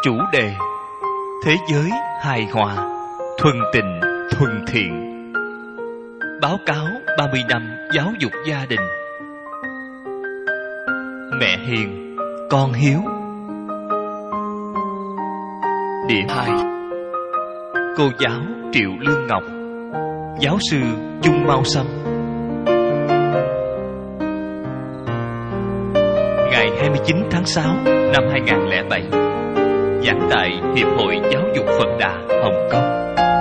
Chủ đề: thế giới hài hòa, thuần tịnh, thuần thiện. Báo cáo 30 năm giáo dục gia đình. Mẹ hiền, con hiếu. Địa 2. Cô giáo Triệu Lương Ngọc, giáo sư Chung Mao Sâm. Ngày 29 tháng 6 năm 2007, giảng tại Hiệp hội Giáo dục Phật Đà, Hồng Kông.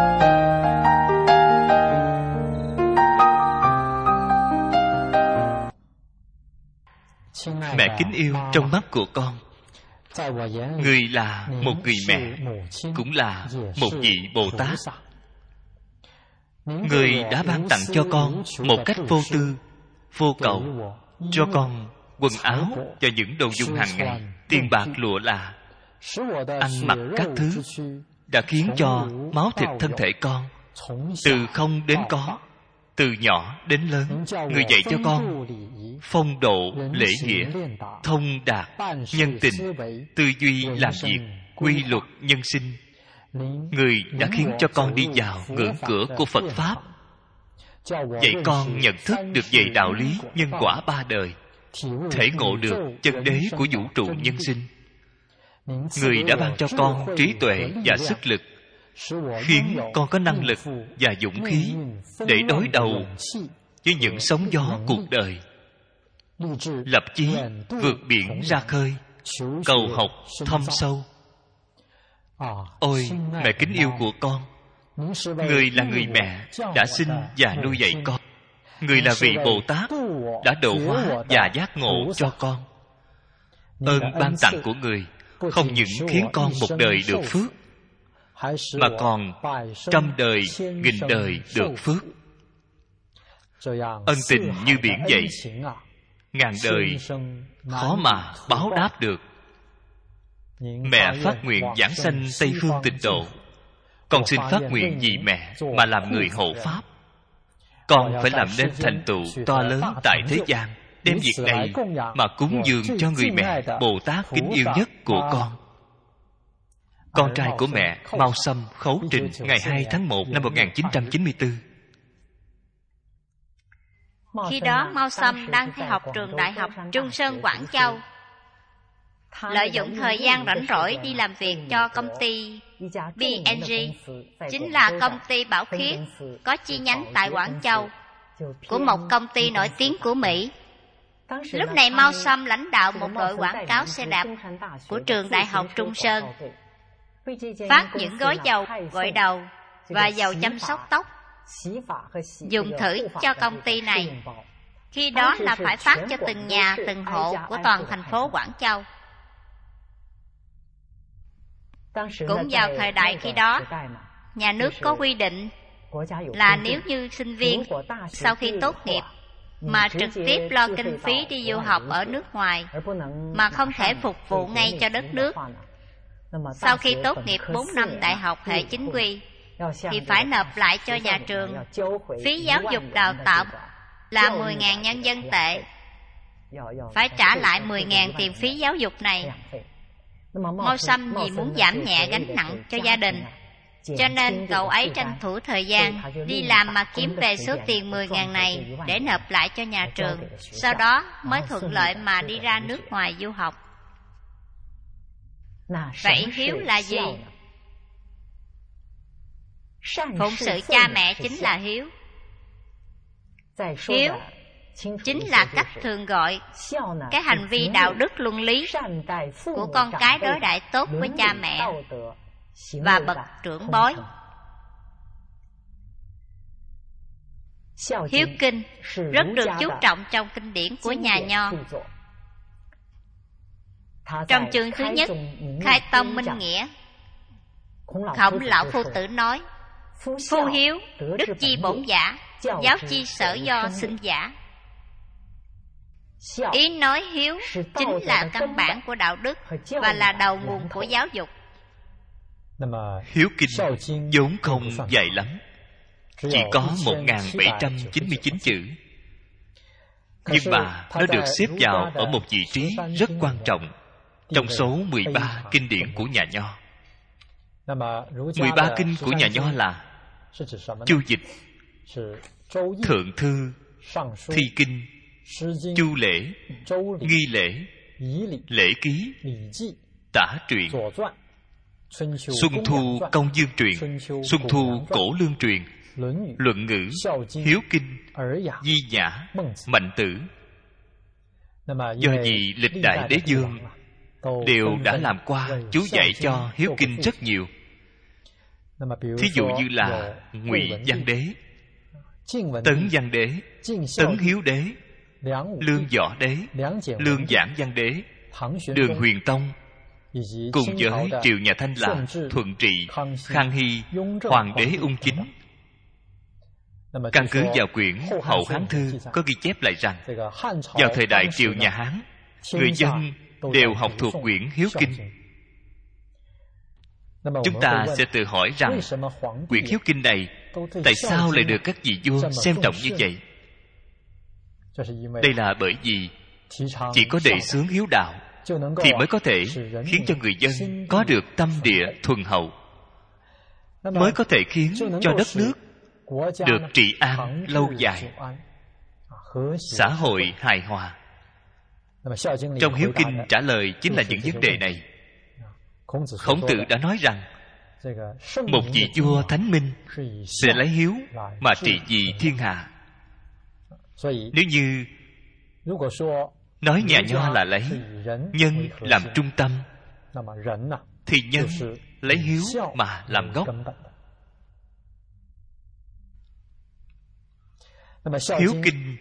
Mẹ kính yêu, trong mắt của con, người là một người mẹ, cũng là một vị Bồ Tát. Người đã ban tặng cho con một cách vô tư, vô cầu, cho con quần áo và những đồ dùng hàng ngày, tiền bạc lụa là, ăn mặc các thứ, đã khiến cho máu thịt thân thể con từ không đến có, từ nhỏ đến lớn. Người dạy cho con phong độ lễ nghĩa, thông đạt nhân tình, tư duy làm việc, quy luật nhân sinh. Người đã khiến cho con đi vào ngưỡng cửa của Phật Pháp, dạy con nhận thức được về đạo lý nhân quả ba đời, thể ngộ được chân đế của vũ trụ nhân sinh. Người đã ban cho con trí tuệ và sức lực, khiến con có năng lực và dũng khí để đối đầu với những sóng gió cuộc đời, lập chí vượt biển ra khơi, cầu học thâm sâu. Ôi mẹ kính yêu của con, người là người mẹ đã sinh và nuôi dạy con. Người là vị Bồ Tát đã độ hóa và giác ngộ cho con. Ơn ban tặng của người không những khiến con một đời được phước, mà còn trăm đời, nghìn đời được phước. Ân tình như biển vậy, ngàn đời khó mà báo đáp được. Mẹ phát nguyện giảng sanh Tây Phương Tịnh Độ. Con xin phát nguyện vì mẹ mà làm người hộ Pháp. Con phải làm nên thành tựu to lớn tại thế gian, đem việc này mà cúng dường cho người mẹ Bồ Tát kính yêu nhất của con. Con trai của mẹ Mao Sâm Khấu Trình, ngày 2 tháng 1 năm 1994. Khi đó Mao Sâm đang theo học trường Đại học Trung Sơn, Quảng Châu. Lợi dụng thời gian rảnh rỗi đi làm việc cho công ty B&G, chính là công ty bảo khiết có chi nhánh tại Quảng Châu, của một công ty nổi tiếng của Mỹ. Lúc này Mao Sâm lãnh đạo một đội quảng cáo xe đạp của trường Đại học Trung Sơn, phát những gói dầu gội đầu và dầu chăm sóc tóc dùng thử cho công ty này. Khi đó là phải phát cho từng nhà, từng hộ của toàn thành phố Quảng Châu. Cũng vào thời đại khi đó, nhà nước có quy định là nếu như sinh viên sau khi tốt nghiệp mà trực tiếp lo kinh phí đi du học ở nước ngoài, mà không thể phục vụ ngay cho đất nước, sau khi tốt nghiệp 4 năm đại học hệ chính quy, thì phải nộp lại cho nhà trường phí giáo dục đào tạo là 10.000 nhân dân tệ. Phải trả lại 10.000 tiền phí giáo dục này. Mao Sâm vì muốn giảm nhẹ gánh nặng cho gia đình, cho nên cậu ấy tranh thủ thời gian đi làm mà kiếm về số tiền 10.000 này để nộp lại cho nhà trường, sau đó mới thuận lợi mà đi ra nước ngoài du học. Vậy hiếu là gì? Phụng sự cha mẹ chính là hiếu. Hiếu chính là cách thường gọi cái hành vi đạo đức luân lý của con cái đối đãi tốt với cha mẹ và bậc trưởng bối. Hiếu kinh rất được chú trọng trong kinh điển của nhà Nho. Trong chương thứ nhất, Khai Tông Minh Nghĩa, Khổng Lão Phu Tử nói: Phu hiếu, đức chi bổn giả, giáo chi sở do sinh giả. Ý nói hiếu chính là căn bản của đạo đức và là đầu nguồn của giáo dục. Hiếu kinh vốn không dày lắm, chỉ có 1799 chữ, nhưng mà nó được xếp vào ở một vị trí rất quan trọng. trong số 13 kinh điển của nhà Nho. 13 kinh của nhà Nho là Chu Dịch, Thượng Thư, Thi Kinh, Chu Lễ, Nghi Lễ, Lễ Ký, Tả Truyện, Xuân Thu Công Dương Truyện, Xuân Thu Cổ Lương Truyện, Luận Ngữ, Hiếu Kinh, Di Nhã, Mạnh Tử. Do vì lịch đại đế vương đều đã làm qua chú dạy cho hiếu kinh rất nhiều. Thí dụ như là Ngụy Văn Đế, Tấn Văn Đế, Tấn Hiếu Đế, Lương Võ Đế, Lương Giảng Văn Đế, Đường Huyền Tông, cùng với triều nhà Thanh là Thuận Trị, Khang Hy, Hoàng đế Ung Chính. Căn cứ vào quyển Hậu Hán Thư có ghi chép lại rằng vào thời đại triều nhà Hán, người dân đều học thuộc quyển Hiếu Kinh. Chúng ta sẽ tự hỏi rằng quyển Hiếu Kinh này tại sao lại được các vị vua xem trọng như vậy? Đây là bởi vì chỉ có đề xướng hiếu đạo thì mới có thể khiến cho người dân có được tâm địa thuần hậu, mới có thể khiến cho đất nước được trị an lâu dài, xã hội hài hòa. Trong Hiếu Kinh trả lời chính là những vấn đề này. Khổng Tử đã nói rằng một vị vua thánh minh sẽ lấy hiếu mà trị vì thiên hạ. Nếu như nói nhà Nho là lấy nhân làm trung tâm, thì nhân lấy hiếu mà làm gốc. Hiếu Kinh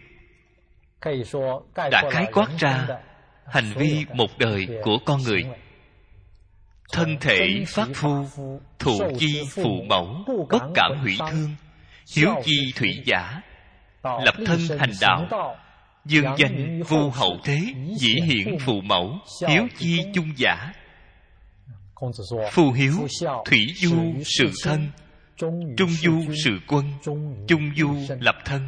đã khái quát ra hành vi một đời của con người: thân thể phát phu, thụ chi phụ mẫu, bất cảm hủy thương, hiếu chi thủy giả, lập thân hành đạo, dương danh vô hậu thế, dĩ hiện phụ mẫu, hiếu chi chung giả. Phu hiếu, thủy du sự thân, trung du sự quân, chung du lập thân.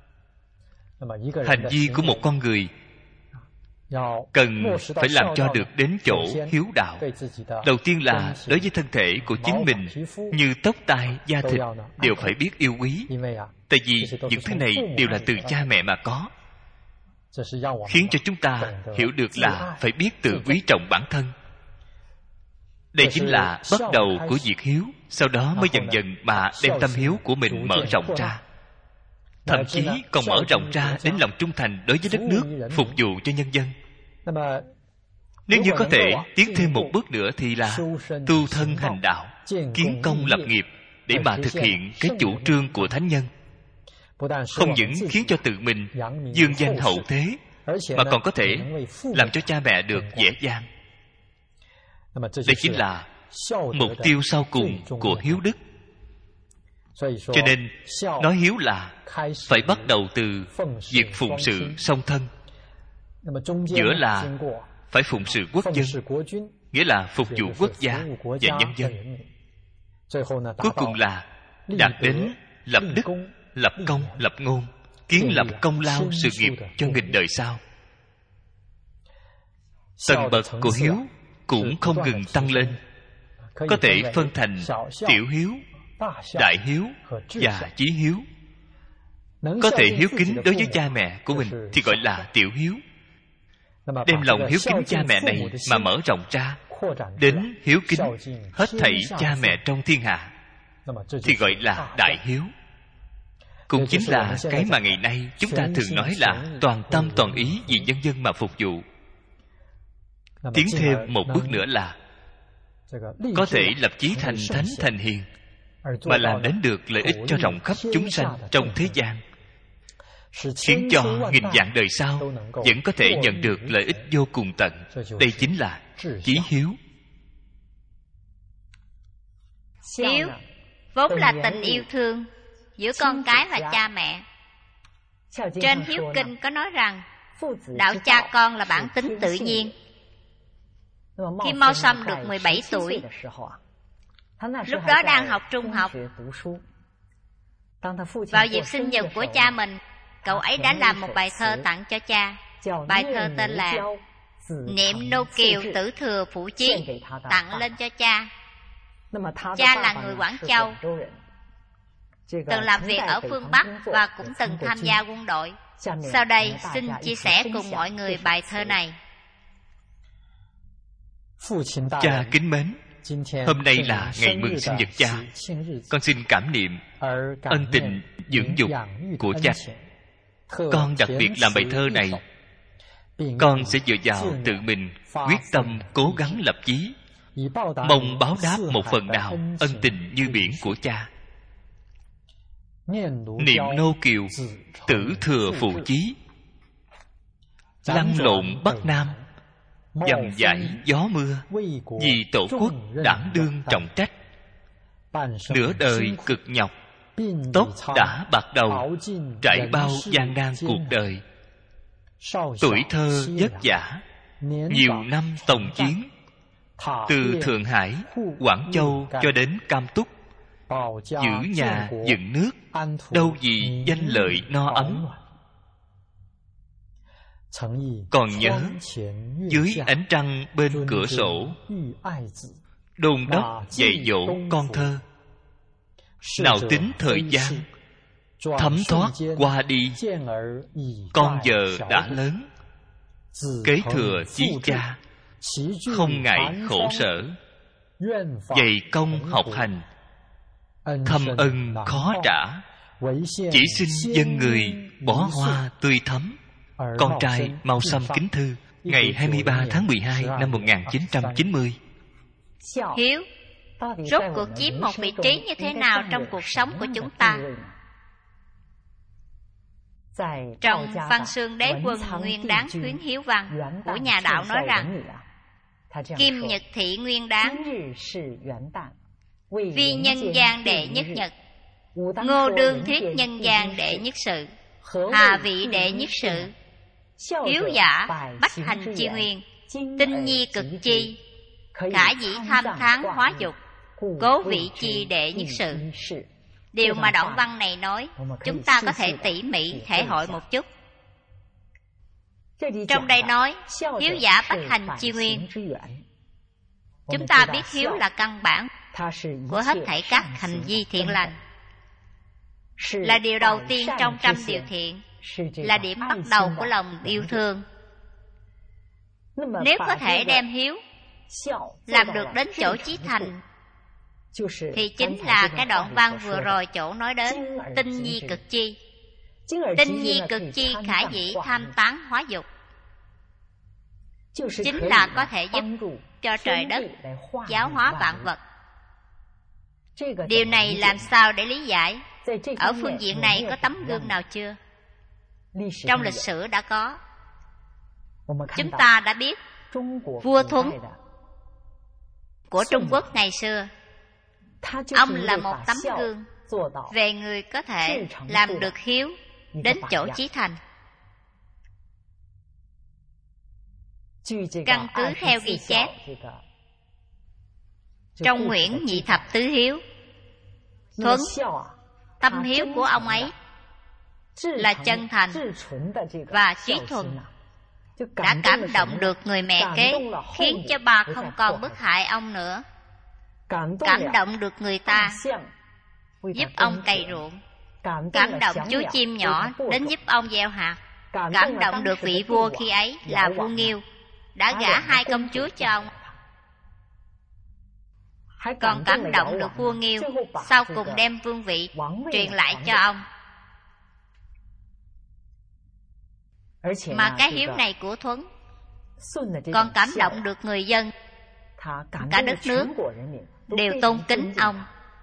Hành vi của một con người cần phải làm cho được đến chỗ hiếu đạo. Đầu tiên là đối với thân thể của chính mình, như tóc tai da thịt đều phải biết yêu quý. Tại vì những thứ này đều là từ cha mẹ mà có, khiến cho chúng ta hiểu được là phải biết tự quý trọng bản thân. Đây chính là bắt đầu của việc hiếu. Sau đó mới dần dần mà đem tâm hiếu của mình mở rộng ra, thậm chí còn mở rộng ra đến lòng trung thành đối với đất nước, phục vụ cho nhân dân. Nếu như có thể tiến thêm một bước nữa thì là tu thân hành đạo, kiến công lập nghiệp, để mà thực hiện cái chủ trương của thánh nhân. Không những khiến cho tự mình dương danh hậu thế, mà còn có thể làm cho cha mẹ được dễ dàng. Đây chính là mục tiêu sau cùng của hiếu đức. Cho nên nói hiếu là phải bắt đầu từ việc phụng sự song thân, giữa là phải phụng sự quốc dân, nghĩa là phục vụ quốc gia và nhân dân. Cuối cùng là đạt đến lập đức, lập công, lập ngôn, kiến lập công lao sự nghiệp cho nghìn đời sau. Tầng bậc của hiếu cũng không ngừng tăng lên, có thể phân thành tiểu hiếu, đại hiếu và chí hiếu. Có thể hiếu kính đối với cha mẹ của mình thì gọi là tiểu hiếu. Đem lòng hiếu kính cha mẹ này mà mở rộng ra đến hiếu kính hết thảy cha mẹ trong thiên hạ thì gọi là đại hiếu. Cũng chính là cái mà ngày nay chúng ta thường nói là toàn tâm toàn ý vì nhân dân mà phục vụ. Tiến thêm một bước nữa là có thể lập chí thành thánh thành hiền, mà làm đến được lợi ích cho rộng khắp chúng sanh trong thế gian, khiến cho nghìn vạn đời sau vẫn có thể nhận được lợi ích vô cùng tận. Đây chính là chí hiếu. Hiếu vốn là tình yêu thương giữa con cái và cha mẹ. Trên Hiếu Kinh có nói rằng đạo cha con là bản tính tự nhiên. Khi Mao Sâm được 17 tuổi, lúc đó đang học trung học, vào dịp sinh nhật của cha mình, cậu ấy đã làm một bài thơ tặng cho cha. Bài thơ tên là niệm nô kiều tử thừa phụ chí tặng lên cho cha. Cha là người Quảng Châu, từng làm việc ở phương Bắc và cũng từng tham gia quân đội. Sau đây xin chia sẻ cùng mọi người bài thơ này. Cha kính mến, hôm nay là ngày mừng sinh nhật cha. Con xin cảm niệm ân tình dưỡng dục của cha. Con đặc biệt làm bài thơ này. Con sẽ dựa vào tự mình quyết tâm cố gắng lập chí, mong báo đáp một phần nào ân tình như biển của cha. Niệm nô kiều tử thừa phụ chí, lăn lộn Bắc Nam, dầm dãi gió mưa, vì tổ quốc đảm đương trọng trách. Nửa đời cực nhọc, tóc đã bạc đầu, trải bao gian nan cuộc đời. Tuổi thơ vất vả, nhiều năm tòng chiến, từ Thượng Hải, Quảng Châu cho đến Cam Túc, giữ nhà dựng nước, đâu vì danh lợi no ấm. Còn nhớ dưới ánh trăng bên cửa sổ, đôn đốc dạy dỗ con thơ. Nào tính thời gian thấm thoát qua đi, con giờ đã lớn, kế thừa chí cha, không ngại khổ sở, dày công học hành, thâm ân khó trả. Chỉ xin dân người bó hoa tươi thắm. Con trai Mao Sâm kính thư, ngày 23 tháng 12 năm 1990. Hiếu rốt cuộc chiếm một vị trí như thế nào trong cuộc sống của chúng ta? Trong Văn Xương Đế Quân Nguyên Đáng Khuyến Hiếu Văn của nhà đạo nói rằng: Kim Nhật thị nguyên đáng, vi nhân gian đệ nhất nhật, Ngô đương thuyết nhân gian đệ nhất sự, hà vị đệ nhất sự, hiếu giả bách hành chi nguyên, tinh nhi cực chi, khả dĩ tham thán hóa dục, cố vị chi đệ nhất sự. Điều mà đoạn văn này nói, chúng ta có thể tỉ mỉ thể hội một chút. Trong đây nói hiếu giả bách hành chi nguyên. Chúng ta biết hiếu là căn bản của hết thảy các hành vi thiện lành, là điều đầu tiên trong trăm điều thiện, là điểm bắt đầu của lòng yêu thương. Nếu có thể đem hiếu làm được đến chỗ chí thành, thì chính là cái đoạn văn vừa rồi chỗ nói đến tinh nhi cực chi. Tinh nhi cực chi khả dĩ tham tán hóa dục, chính là có thể giúp cho trời đất giáo hóa vạn vật. Điều này làm sao để lý giải? Ở phương diện này có tấm gương nào chưa? Trong lịch sử đã có. Chúng ta đã biết vua Thuấn của Trung Quốc ngày xưa, ông là một tấm gương về người có thể làm được hiếu đến chỗ chí thành. Căn cứ theo ghi chép trong Nguyễn Nhị Thập Tứ Hiếu, Thuấn, tâm hiếu của ông ấy là chân thành và trí thuần, đã cảm động được người mẹ kế, khiến cho bà không còn bức hại ông nữa. Cảm động được người ta, giúp ông cày ruộng. Cảm động chú chim nhỏ đến giúp ông gieo hạt. Cảm động được vị vua khi ấy là vua Nghiêu, đã gả 2 công chúa cho ông. Còn cảm động được vua Nghiêu, sau cùng đem vương vị truyền lại cho ông. Mà cái hiếu này của Thuấn còn cảm động được người dân, cả đất nước đều tôn kính ông.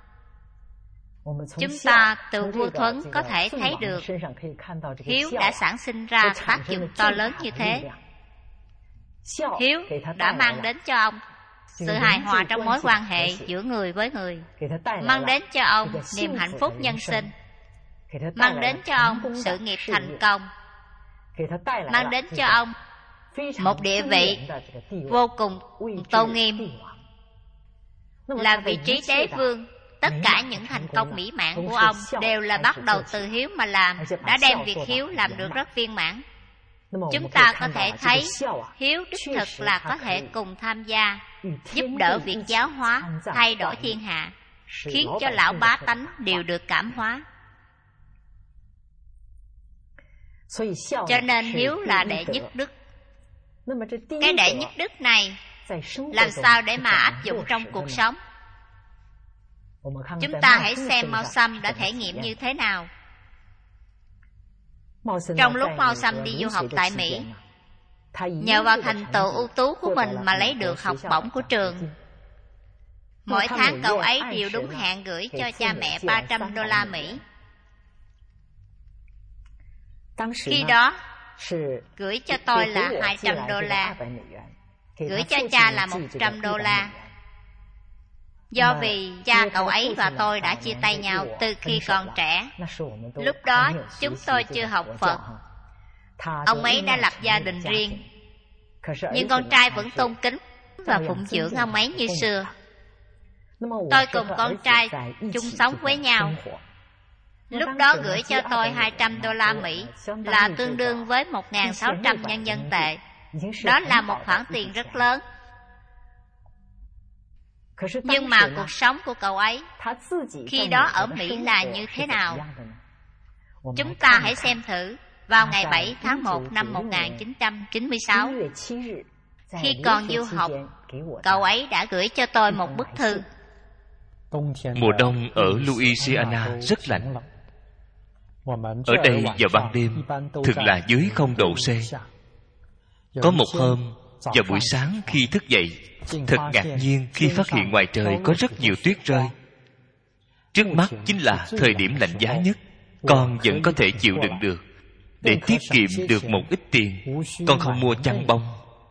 Chúng ta từ vua Thuấn có thể thấy được hiếu đã sản sinh ra tác dụng to lớn như thế. Hiếu đã mang đến cho ông sự hài hòa trong mối quan hệ giữa người với người, mang đến cho ông niềm hạnh phúc nhân sinh, mang đến cho ông sự nghiệp thành công, mang đến cho ông một địa vị vô cùng tôn nghiêm, là vị trí đế vương. Tất cả những thành công mỹ mãn của ông đều là bắt đầu từ hiếu mà làm, đã đem việc hiếu làm được rất viên mãn. Chúng ta có thể thấy hiếu đích thực là có thể cùng tham gia, giúp đỡ việc giáo hóa, thay đổi thiên hạ, khiến cho lão bá tánh đều được cảm hóa. Cho nên hiếu là đệ nhất đức. Cái đệ nhất đức này làm sao để mà áp dụng trong cuộc sống? Chúng ta hãy xem Mao Sâm đã thể nghiệm như thế nào. Trong lúc Mao Sâm đi du học tại Mỹ, nhờ vào thành tựu ưu tú của mình mà lấy được học bổng của trường. Mỗi tháng cậu ấy đều đúng hẹn gửi cho cha mẹ $300 Mỹ. Khi đó, gửi cho tôi là $200, gửi cho cha là $100. Do vì cha cậu ấy và tôi đã chia tay nhau từ khi còn trẻ. Lúc đó chúng tôi chưa học Phật. Ông ấy đã lập gia đình riêng, nhưng con trai vẫn tôn kính và phụng dưỡng ông ấy như xưa. Tôi cùng con trai chung sống với nhau. Lúc đó gửi cho tôi $200 Mỹ là tương đương với 1.600 nhân dân tệ. Đó là một khoản tiền rất lớn. Nhưng mà cuộc sống của cậu ấy khi đó ở Mỹ là như thế nào? Chúng ta hãy xem thử. Vào ngày 7 tháng 1 năm 1996, khi còn du học, cậu ấy đã gửi cho tôi một bức thư. Mùa đông ở Louisiana rất lạnh. Ở đây vào ban đêm thường là dưới 0 độ C. Có một hôm vào buổi sáng khi thức dậy, thật ngạc nhiên khi phát hiện ngoài trời có rất nhiều tuyết rơi. Trước mắt chính là thời điểm lạnh giá nhất. Con vẫn có thể chịu đựng được. Để tiết kiệm được một ít tiền, con không mua chăn bông.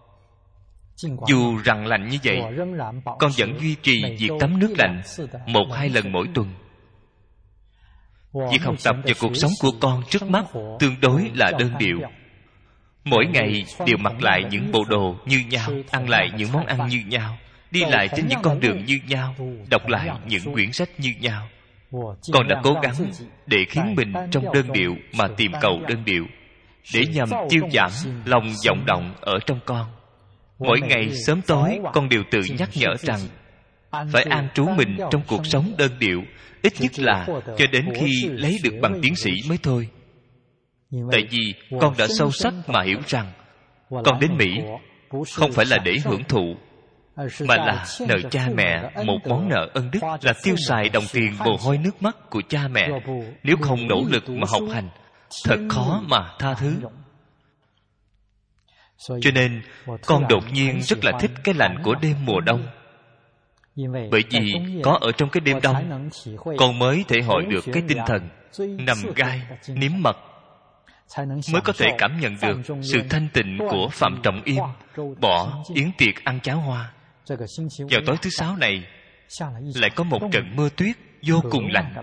Dù rằng lạnh như vậy, con vẫn duy trì việc tắm nước lạnh 1-2 lần mỗi tuần. Việc học tập và cuộc sống của con trước mắt tương đối là đơn điệu. Mỗi ngày đều mặc lại những bộ đồ như nhau, ăn lại những món ăn như nhau, đi lại trên những con đường như nhau, đọc lại những quyển sách như nhau. Con đã cố gắng để khiến mình trong đơn điệu mà tìm cầu đơn điệu, để nhằm tiêu giảm lòng vọng động ở trong con. Mỗi ngày sớm tối con đều tự nhắc nhở rằng phải an trú mình trong cuộc sống đơn điệu, ít nhất là cho đến khi lấy được bằng tiến sĩ mới thôi. Tại vì con đã sâu sắc mà hiểu rằng con đến Mỹ không phải là để hưởng thụ, mà là nợ cha mẹ một món nợ ân đức, là tiêu xài đồng tiền mồ hôi nước mắt của cha mẹ. Nếu không nỗ lực mà học hành, thật khó mà tha thứ. Cho nên con đột nhiên rất là thích cái lạnh của đêm mùa đông. Bởi vì có ở trong cái đêm đông, con mới thể hội được cái tinh thần nằm gai nếm mật, mới có thể cảm nhận được sự thanh tịnh của Phạm Trọng Im bỏ yến tiệc ăn cháo hoa. Vào tối thứ Sáu này lại có một trận mưa tuyết vô cùng lạnh.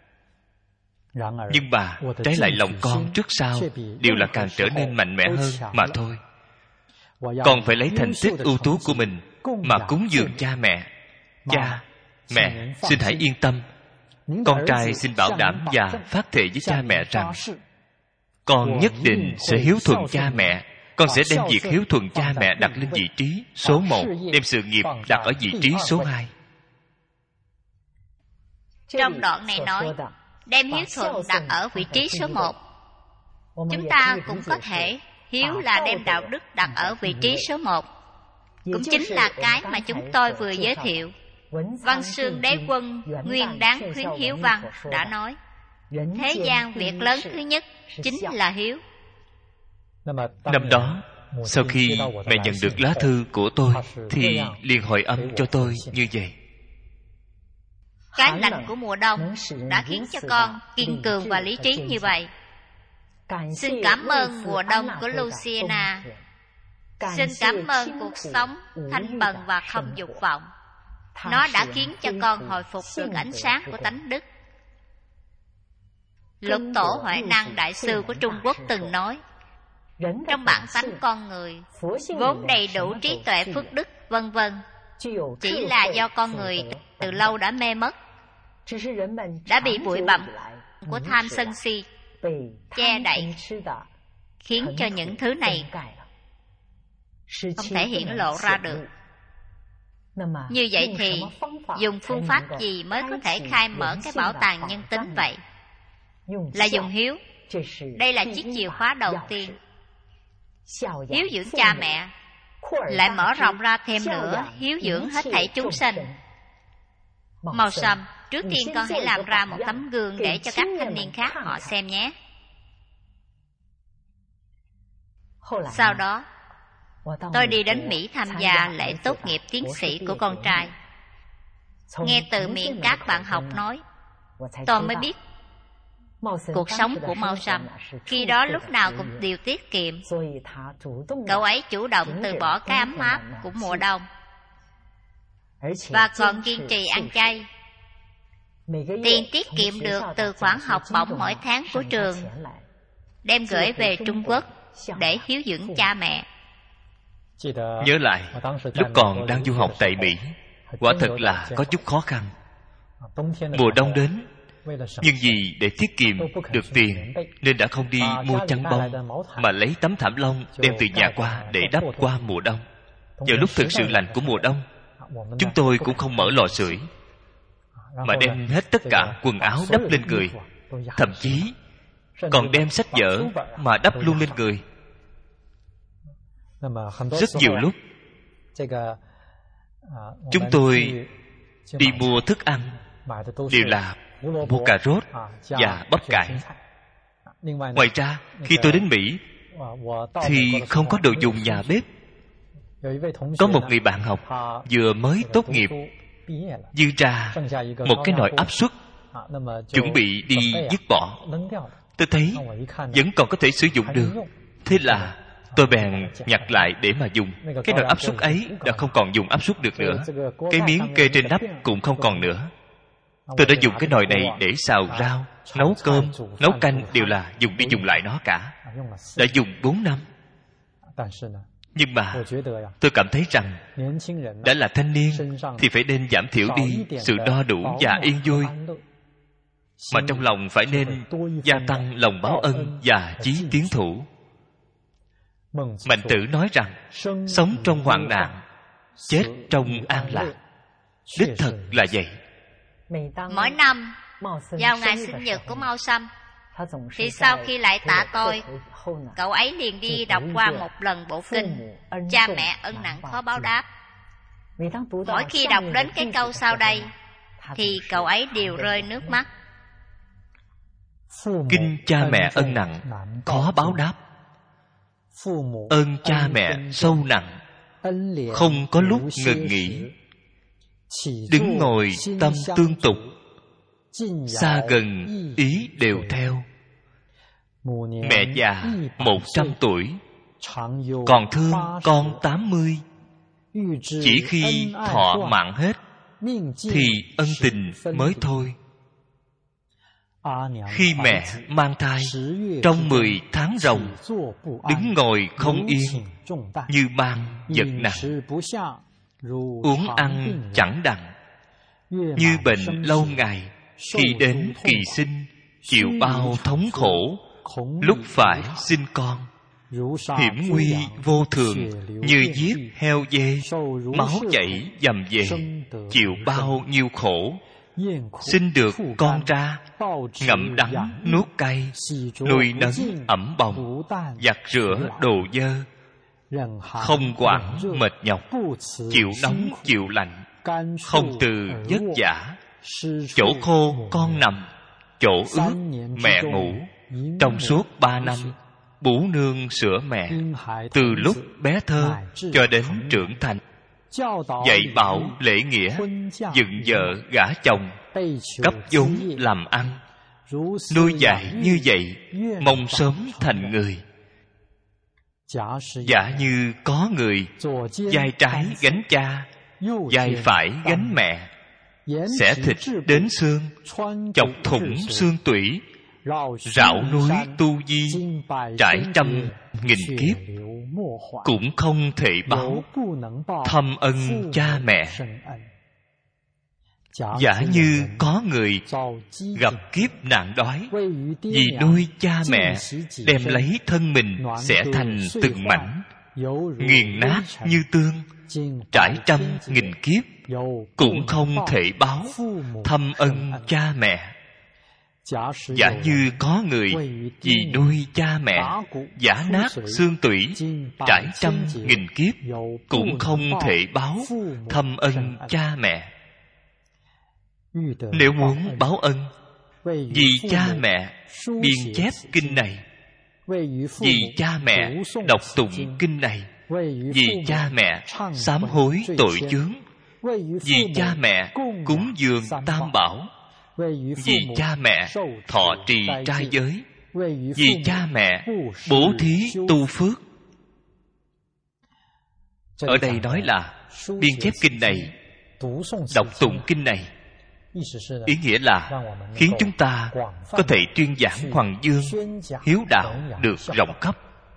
Nhưng mà trái lại lòng con trước sau đều là càng trở nên mạnh mẽ hơn mà thôi. Con phải lấy thành tích ưu tú của mình mà cúng dường cha mẹ. Cha, mẹ, xin hãy yên tâm. Con trai xin bảo đảm và phát thệ với cha mẹ rằng con nhất định sẽ hiếu thuận cha mẹ. Con sẽ đem việc hiếu thuận cha mẹ đặt lên vị trí số 1, đem sự nghiệp đặt ở vị trí số 2. Trong đoạn này nói đem hiếu thuận đặt ở vị trí số 1. Chúng ta cũng có thể hiếu là đem đạo đức đặt ở vị trí số 1. Cũng chính là cái mà chúng tôi vừa giới thiệu. Văn Xương Đế Quân nguyên đáng khuyến hiếu văn đã nói, thế gian việc lớn thứ nhất chính là hiếu. Năm đó, sau khi mẹ nhận được lá thư của tôi thì liền hồi âm cho tôi như vậy. Cái lạnh của mùa đông đã khiến cho con kiên cường và lý trí như vậy. Xin cảm ơn mùa đông của Louisiana. Xin cảm ơn cuộc sống thanh bần và không dục vọng. Nó đã khiến cho con hồi phục được ánh sáng của tánh đức. Lục Tổ Huệ Năng Đại sư của Trung Quốc từng nói, trong bản tánh con người vốn đầy đủ trí tuệ phước đức vân vân, chỉ là do con người từ lâu đã mê mất, đã bị bụi bặm của tham sân si che đậy, khiến cho những thứ này không thể hiển lộ ra được. Như vậy thì dùng phương pháp gì mới có thể khai mở cái bảo tàng nhân tính vậy? Là dùng hiếu. Đây là chiếc chìa khóa đầu tiên. Hiếu dưỡng cha mẹ, lại mở rộng ra thêm nữa, hiếu dưỡng hết thảy chúng sinh. Màu sâm, trước tiên con hãy làm ra một tấm gương để cho các thanh niên khác họ xem nhé. Sau đó, tôi đi đến Mỹ tham gia lễ tốt nghiệp tiến sĩ của con trai. Nghe từ miệng các bạn học nói, tôi mới biết cuộc sống của Mao Sâm khi đó lúc nào cũng đều tiết kiệm. Cậu ấy chủ động từ bỏ cái ấm áp của mùa đông và còn kiên trì ăn chay. Tiền tiết kiệm được từ khoản học bổng mỗi tháng của trường đem gửi về Trung Quốc để hiếu dưỡng cha mẹ. Nhớ lại lúc còn đang du học tại Mỹ, quả thật là có chút khó khăn. Mùa đông đến, nhưng vì để tiết kiệm được tiền nên đã không đi mua chăn bông, mà lấy tấm thảm lông đem từ nhà qua để đắp qua mùa đông. Vào lúc thực sự lạnh của mùa đông, chúng tôi cũng không mở lò sưởi, mà đem hết tất cả quần áo đắp lên người, thậm chí còn đem sách vở mà đắp luôn lên người. Rất nhiều lúc chúng tôi đi mua thức ăn đều là mua cà rốt và bắp cải. Ngoài ra, khi tôi đến Mỹ thì không có đồ dùng nhà bếp. Có một người bạn học vừa mới tốt nghiệp, dư ra một cái nồi áp suất, chuẩn bị đi dứt bỏ. Tôi thấy vẫn còn có thể sử dụng được, thế là tôi bèn nhặt lại để mà dùng. Cái nồi áp suất ấy đã không còn dùng áp suất được nữa, cái miếng kê trên nắp cũng không còn nữa. Tôi đã dùng cái nồi này để xào rau, nấu cơm, nấu canh đều là dùng đi dùng lại nó cả. Đã dùng 4 năm. Nhưng mà tôi cảm thấy rằng đã là thanh niên thì phải nên giảm thiểu đi sự đo đủ và yên vui, mà trong lòng phải nên gia tăng lòng báo ân và chí tiến thủ. Mạnh Tử nói rằng sống trong hoạn nạn, chết trong an lạc. Đích thật là vậy. Mỗi năm vào ngày sinh nhật của Mao Sâm thì sau khi lại tạ tôi, cậu ấy liền đi đọc qua một lần bộ kinh Cha mẹ ân nặng khó báo đáp. Mỗi khi đọc đến cái câu sau đây thì cậu ấy đều rơi nước mắt. Kinh Cha mẹ ân nặng khó báo đáp. Ơn cha mẹ sâu nặng, không có lúc ngừng nghỉ. Đứng ngồi tâm tương tục, xa gần ý đều theo. Mẹ già 100 tuổi, còn thương con 80. Chỉ khi thọ mạng hết thì ân tình mới thôi. Khi mẹ mang thai trong 10 tháng ròng, đứng ngồi không yên như mang vật nặng, uống ăn chẳng đặng, như bệnh lâu ngày. Khi đến kỳ sinh, chịu bao thống khổ, lúc phải sinh con. Hiểm nguy vô thường, như giết heo dê, máu chảy dầm về, chịu bao nhiêu khổ. Sinh được con ra, ngậm đắng nuốt cay, nuôi nấng ẩm bồng, giặt rửa đồ dơ, không quản mệt nhọc, chịu nóng chịu lạnh, không từ vất vả. Chỗ khô con nằm, chỗ ướt mẹ ngủ. Trong suốt 3 năm bú nương sữa mẹ, từ lúc bé thơ cho đến trưởng thành. Dạy bảo lễ nghĩa, dựng vợ gả chồng, cấp vốn làm ăn, nuôi dạy như vậy, mong sớm thành người. Giả như có người vai trái gánh cha, vai phải gánh mẹ, xẻ thịt đến xương, chọc thủng xương tủy, rạo núi tu di, trải trăm nghìn kiếp, cũng không thể báo thâm ân cha mẹ. Giả như có người gặp kiếp nạn đói, vì nuôi cha mẹ đem lấy thân mình xẻ thành từng mảnh, nghiền nát như tương, trải trăm nghìn kiếp, cũng không thể báo thâm ân cha mẹ. Giả như có người vì nuôi cha mẹ giã nát xương tủy, trải trăm nghìn kiếp, cũng không thể báo thâm ân cha mẹ. Nếu muốn báo ân, vì cha mẹ biên chép kinh này, vì cha mẹ đọc tụng kinh này, vì cha mẹ sám hối tội chướng, vì cha mẹ cúng dường tam bảo, vì cha mẹ thọ trì trai giới, vì cha mẹ bố thí tu phước. Ở đây nói là biên chép kinh này, đọc tụng kinh này, ý nghĩa là khiến chúng ta có thể tuyên giảng hoằng dương, hiếu đạo được rộng khắp.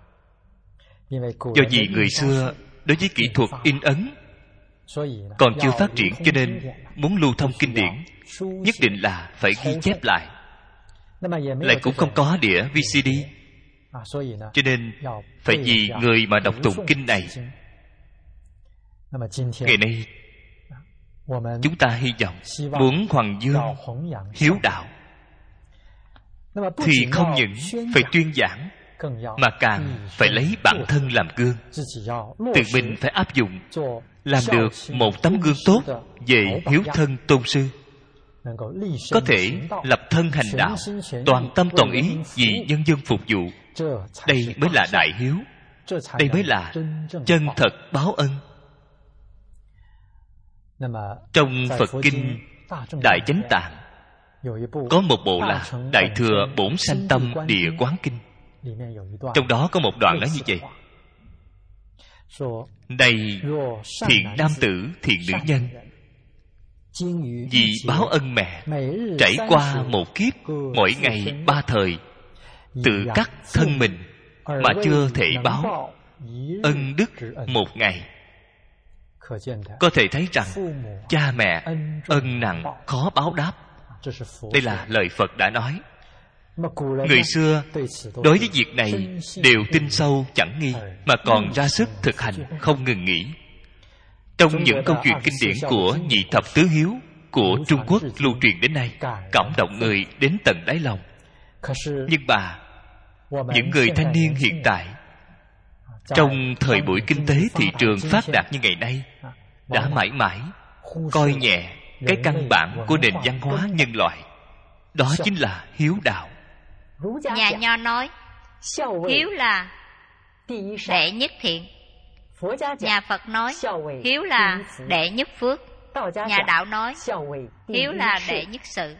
Do vì người xưa đối với kỹ thuật in ấn còn chưa phát triển, cho nên muốn lưu thông kinh điển nhất định là phải ghi chép lại. Lại cũng không có đĩa VCD, cho nên phải vì người mà đọc tụng kinh này. Ngày nay chúng ta hy vọng muốn hoằng dương hiếu đạo thì không những phải tuyên giảng, mà càng phải lấy bản thân làm gương, tự mình phải áp dụng, làm được một tấm gương tốt về hiếu thân tôn sư, có thể lập thân hành đạo, toàn tâm toàn ý vì nhân dân phục vụ. Đây mới là đại hiếu, đây mới là chân thật báo ân. Trong Phật Kinh Đại Chánh Tạng có một bộ là Đại Thừa Bổn Sanh Tâm Địa Quán Kinh. Trong đó có một đoạn nói như vậy: này thiện nam tử, thiện nữ nhân, vì báo ân mẹ, trải qua một kiếp, mỗi ngày 3 thời, tự cắt thân mình mà chưa thể báo ân đức một ngày. Có thể thấy rằng cha mẹ ân nặng khó báo đáp. Đây là lời Phật đã nói. Người xưa đối với việc này đều tin sâu chẳng nghi, mà còn ra sức thực hành không ngừng nghỉ. Trong những câu chuyện kinh điển của Nhị Thập Tứ Hiếu của Trung Quốc lưu truyền đến nay, cảm động người đến tận đáy lòng. Nhưng mà những người thanh niên hiện tại, trong thời buổi kinh tế thị trường phát đạt như ngày nay, đã mãi mãi coi nhẹ cái căn bản của nền văn hóa nhân loại. Đó chính là hiếu đạo. Nhà Nho nói hiếu là đệ nhất thiện. Nhà Phật nói hiếu là đệ nhất phước. Nhà Đạo nói hiếu là đệ nhất sự.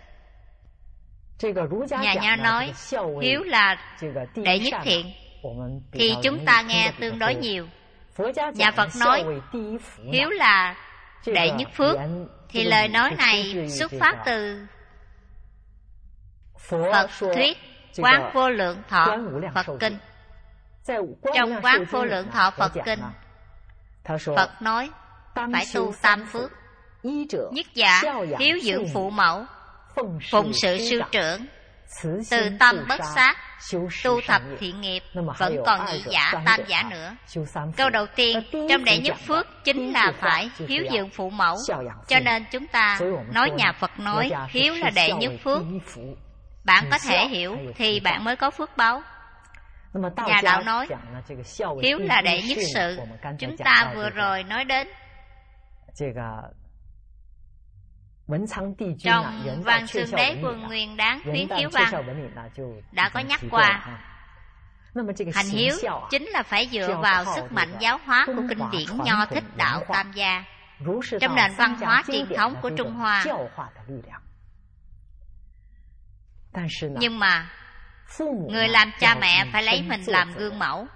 Nhà Nho nói hiếu là đệ nhất thiện, thì chúng ta nghe tương đối nhiều. Nhà Phật nói hiếu là đệ nhất phước, thì lời nói này xuất phát từ Phật thuyết Quán Vô Lượng Thọ Phật Kinh. Trong Quán Vô Lượng Thọ Phật Kinh, Phật nói phải tu tam phước: nhất giả hiếu dưỡng phụ mẫu, phụng sự sư trưởng, từ tâm bất sát, tu thập thiện nghiệp. Vẫn còn nhị giả, tam giả nữa. Câu đầu tiên trong đệ nhất phước chính là phải hiếu dưỡng phụ mẫu. Cho nên chúng ta nói nhà Phật nói hiếu là đệ nhất phước. Bạn có thể hiểu thì bạn mới có phước báo. Nhà Đạo nói hiếu là đệ nhất sự. Chúng ta vừa rồi nói đến trong Văn Xương Đế Quân Nguyên Đáng Khuyến Hiếu Văn đã có nhắc qua. Hành hiếu chính là phải dựa vào sức mạnh giáo hóa của kinh điển Nho Thích Đạo Tam Gia trong nền văn hóa truyền thống của Trung Hoa. Nhưng mà người làm cha mẹ phải lấy mình làm gương mẫu.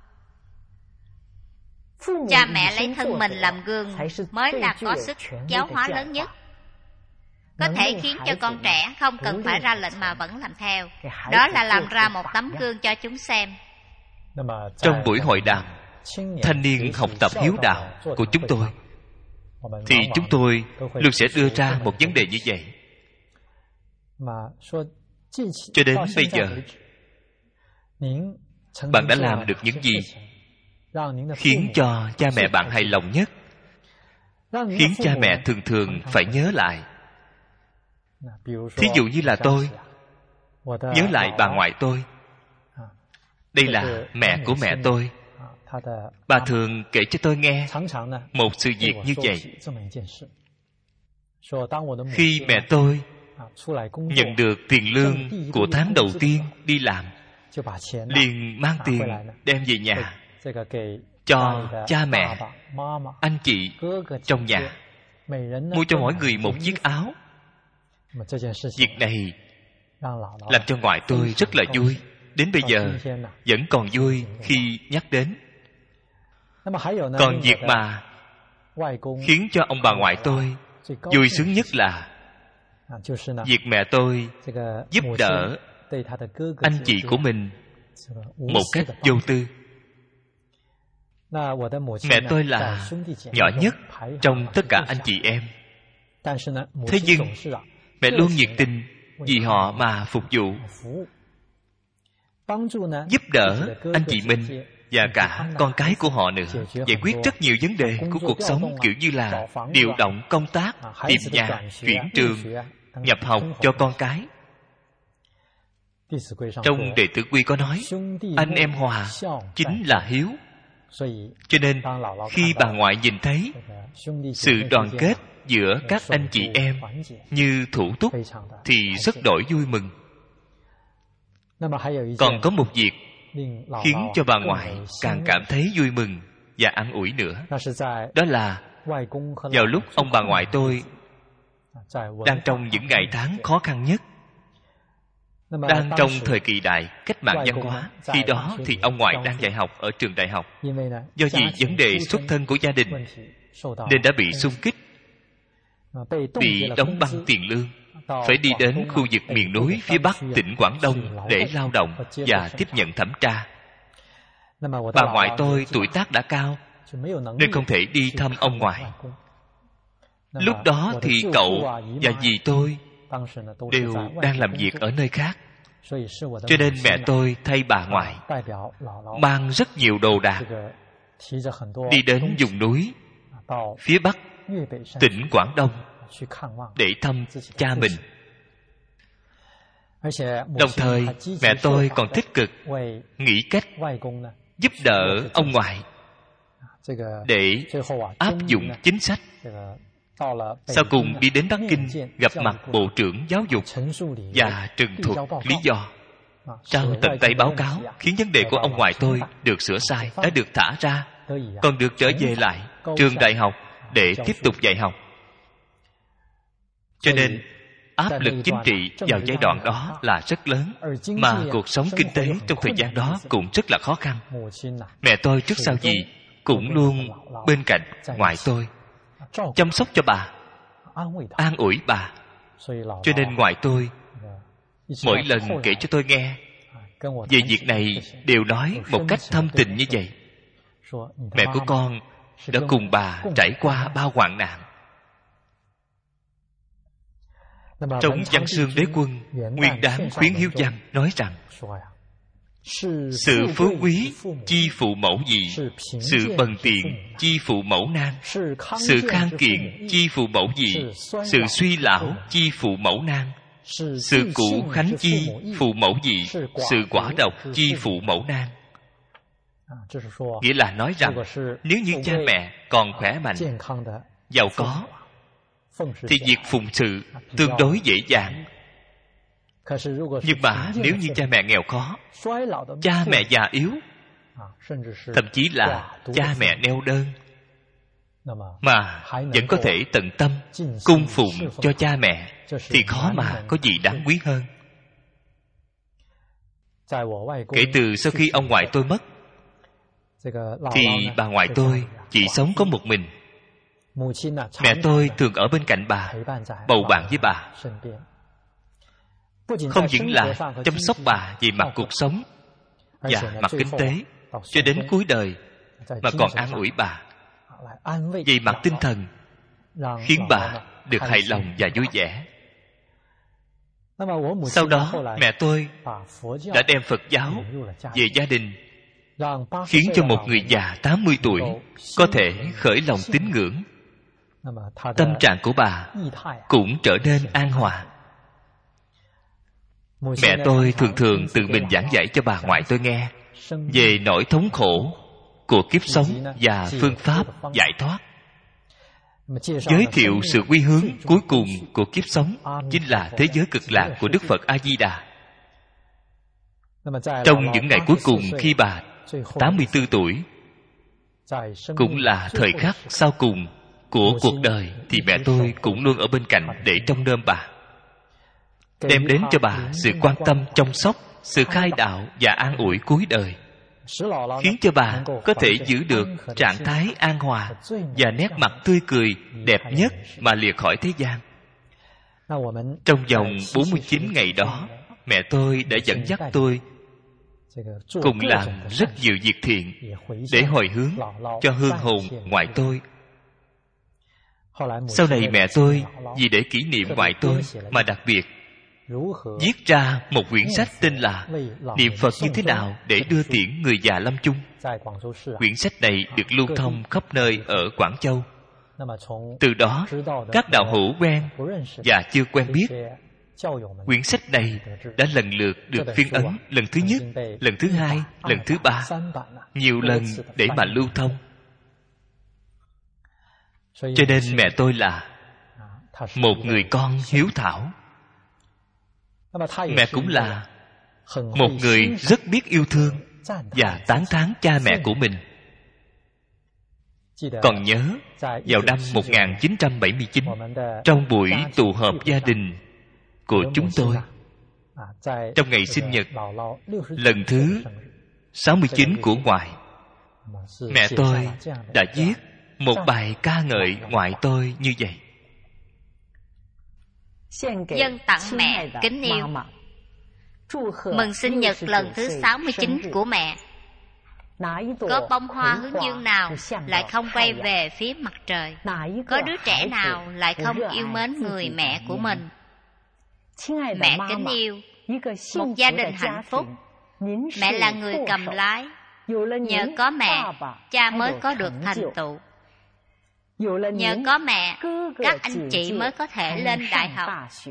Cha mẹ lấy thân mình làm gương mới là có sức giáo hóa lớn nhất, có thể khiến cho con trẻ không cần phải ra lệnh mà vẫn làm theo. Đó là làm ra một tấm gương cho chúng xem. Trong buổi hội đàm thanh niên học tập hiếu đạo của chúng tôi, thì chúng tôi luôn sẽ đưa ra một vấn đề như vậy. Cho đến bây giờ, bạn đã làm được những gì khiến cho cha mẹ bạn hài lòng nhất, khiến cha mẹ thường thường phải nhớ lại? Thí dụ như là tôi nhớ lại bà ngoại tôi. Đây là mẹ của mẹ tôi. Bà thường kể cho tôi nghe một sự việc như vậy. Khi mẹ tôi nhận được tiền lương của tháng đầu tiên đi làm, liền mang tiền đem về nhà cho cha mẹ, anh chị trong nhà, mua cho mỗi người một chiếc áo. Việc này làm cho ngoại tôi rất là vui. Đến bây giờ vẫn còn vui khi nhắc đến. Còn việc mà khiến cho ông bà ngoại tôi vui sướng nhất là việc mẹ tôi giúp đỡ anh chị của mình một cách vô tư. Mẹ tôi là nhỏ nhất trong tất cả anh chị em. Thế nhưng mẹ luôn nhiệt tình vì họ mà phục vụ, giúp đỡ anh chị mình và cả con cái của họ nữa, giải quyết rất nhiều vấn đề của cuộc sống, kiểu như là điều động công tác, tìm nhà, chuyển trường, nhập học cho con cái. Trong Đệ Tử Quy có nói, anh em hòa chính là hiếu. Cho nên khi bà ngoại nhìn thấy sự đoàn kết giữa các anh chị em như thủ túc thì rất đổi vui mừng. Còn có một việc khiến cho bà ngoại càng cảm thấy vui mừng và an ủi nữa. Đó là vào lúc ông bà ngoại tôi đang trong những ngày tháng khó khăn nhất, đang trong thời kỳ đại cách mạng văn hóa. Khi đó thì ông ngoại đang dạy học ở trường đại học. Do vì vấn đề xuất thân của gia đình nên đã bị xung kích, bị đóng băng tiền lương, phải đi đến khu vực miền núi phía bắc tỉnh Quảng Đông để lao động và tiếp nhận thẩm tra. Bà ngoại tôi tuổi tác đã cao nên không thể đi thăm ông ngoại. Lúc đó thì cậu và dì tôi đều đang làm việc ở nơi khác. Cho nên mẹ tôi thay bà ngoại mang rất nhiều đồ đạc đi đến vùng núi phía bắc tỉnh Quảng Đông để thăm cha mình. Đồng thời mẹ tôi còn tích cực nghĩ cách giúp đỡ ông ngoại để áp dụng chính sách. Sau cùng đi đến Bắc Kinh gặp mặt Bộ trưởng Giáo dục và Trần Thuật lý do, trao tận tay báo cáo, khiến vấn đề của ông ngoại tôi được sửa sai, đã được thả ra, còn được trở về lại trường đại học để tiếp tục dạy học. Cho nên áp lực chính trị vào giai đoạn đó là rất lớn, mà cuộc sống kinh tế trong thời gian đó cũng rất là khó khăn. Mẹ tôi trước sau gì cũng luôn bên cạnh ngoại tôi, chăm sóc cho bà, an ủi bà. Cho nên ngoại tôi mỗi lần kể cho tôi nghe về việc này đều nói một cách thâm tình như vậy. Mẹ của con đã cùng bà trải qua bao hoạn nạn. Trong Văn Xương Đế Quân Nguyên Đán Khuyến Hiếu Văn nói rằng, sự phú quý chi phụ mẫu dị, sự bần tiện chi phụ mẫu nan, sự khang kiện chi phụ mẫu dị, sự suy lão chi phụ mẫu nan, sự cụ khánh chi phụ mẫu dị, sự quả độc chi phụ mẫu nan. Nghĩa là nói rằng nếu như cha mẹ còn khỏe mạnh, giàu có, thì việc phụng sự tương đối dễ dàng. Nhưng mà nếu như cha mẹ nghèo khó, cha mẹ già yếu, thậm chí là cha mẹ neo đơn, mà vẫn có thể tận tâm cung phụng cho cha mẹ, thì khó mà có gì đáng quý hơn. Kể từ sau khi ông ngoại tôi mất, thì bà ngoại tôi chỉ sống có một mình. Mẹ tôi thường ở bên cạnh bà, bầu bạn với bà, không những là chăm sóc bà về mặt cuộc sống và mặt kinh tế cho đến cuối đời, mà còn an ủi bà về mặt tinh thần, khiến bà được hài lòng và vui vẻ. Sau đó mẹ tôi đã đem Phật giáo về gia đình, khiến cho một người già 80 tuổi có thể khởi lòng tín ngưỡng. Tâm trạng của bà cũng trở nên an hòa. Mẹ tôi thường thường tự mình giảng dạy cho bà ngoại tôi nghe về nỗi thống khổ của kiếp sống và phương pháp giải thoát. Giới thiệu sự quy hướng cuối cùng của kiếp sống chính là thế giới cực lạc của Đức Phật A Di Đà. Trong những ngày cuối cùng khi bà 84 tuổi, cũng là thời khắc sau cùng của cuộc đời, thì mẹ tôi cũng luôn ở bên cạnh để trông nom bà, đem đến cho bà sự quan tâm chăm sóc, sự khai đạo và an ủi cuối đời, khiến cho bà có thể giữ được trạng thái an hòa và nét mặt tươi cười đẹp nhất mà lìa khỏi thế gian. Trong vòng 49 ngày đó, mẹ tôi đã dẫn dắt tôi cùng làm rất nhiều việc thiện để hồi hướng cho hương hồn ngoại tôi. Sau này mẹ tôi vì để kỷ niệm ngoại tôi mà đặc biệt viết ra một quyển sách tên là Niệm Phật như thế nào để đưa tiễn người già lâm chung. Quyển sách này được lưu thông khắp nơi ở Quảng Châu. Từ đó, các đạo hữu quen và chưa quen biết, quyển sách này đã lần lượt được phiên ấn lần thứ nhất, lần thứ hai, lần thứ ba, nhiều lần để mà lưu thông. Cho nên mẹ tôi là một người con hiếu thảo. Mẹ cũng là một người rất biết yêu thương và tán thán cha mẹ của mình. Còn nhớ vào năm 1979, trong buổi tụ họp gia đình của chúng tôi, trong ngày sinh nhật lần thứ 69 của ngoại, mẹ tôi đã viết một bài ca ngợi ngoại tôi như vậy: Dâng tặng mẹ kính yêu, mừng sinh nhật lần thứ 69 của mẹ. Có bông hoa hướng dương nào lại không quay về phía mặt trời? Có đứa trẻ nào lại không yêu mến người mẹ của mình? Mẹ kính yêu, một gia đình hạnh phúc, mẹ là người cầm lái. Nhờ có mẹ, cha mới có được thành tựu. Nhờ có mẹ, các anh chị mới có thể lên đại học.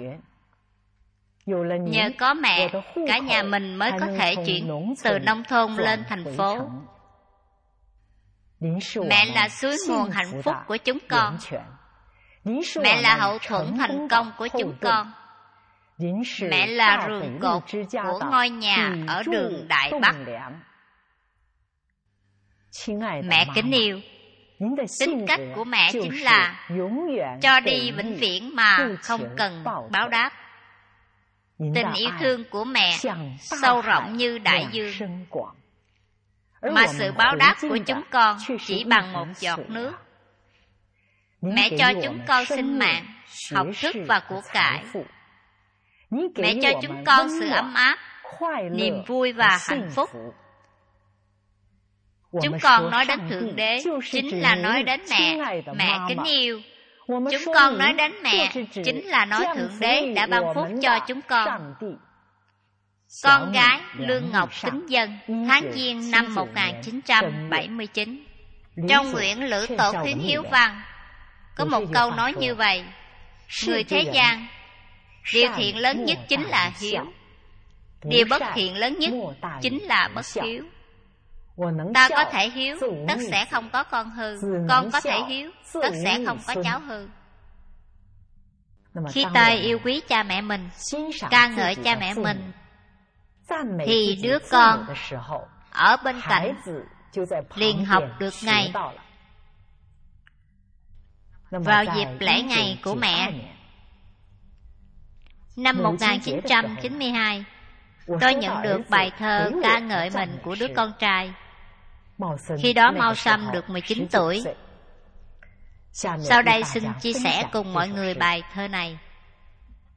Nhờ có mẹ, cả nhà mình mới có thể chuyển từ nông thôn lên thành phố. Mẹ là suối nguồn hạnh phúc của chúng con. Mẹ là hậu thuẫn thành công của chúng con. Mẹ là rường cột của ngôi nhà ở đường Đại Bắc. Mẹ kính yêu, tính cách của mẹ chính là cho đi vĩnh viễn mà không cần báo đáp. Tình yêu thương của mẹ sâu rộng như đại dương, mà sự báo đáp của chúng con chỉ bằng một giọt nước. Mẹ cho chúng con sinh mạng, học thức và của cải. Mẹ cho chúng con sự ấm áp, niềm vui và hạnh phúc. Chúng con nói đến Thượng Đế chính là nói đến mẹ. Mẹ kính yêu, chúng con nói đến mẹ chính là nói Thượng Đế đã ban phúc cho chúng con. Con gái Lương Ngọc Kính Dân, tháng Giêng năm 1979. Trong quyển Lữ Tổ Khuyến Hiếu Văn có một câu nói như vậy: người thế gian, điều thiện lớn nhất chính là hiếu, điều bất thiện lớn nhất chính là bất hiếu. Ta có thể hiếu, tất sẽ không có con hư. Con có thể hiếu, tất sẽ không có cháu hư. Khi ta yêu quý cha mẹ mình, ca ngợi cha mẹ mình, thì đứa con ở bên cạnh liền học được ngày. Vào dịp lễ ngày của mẹ năm 1992, tôi nhận được bài thơ ca ngợi mình của đứa con trai. Khi đó Mao Sâm được 19 tuổi. Sau đây xin chia sẻ cùng mọi người bài thơ này.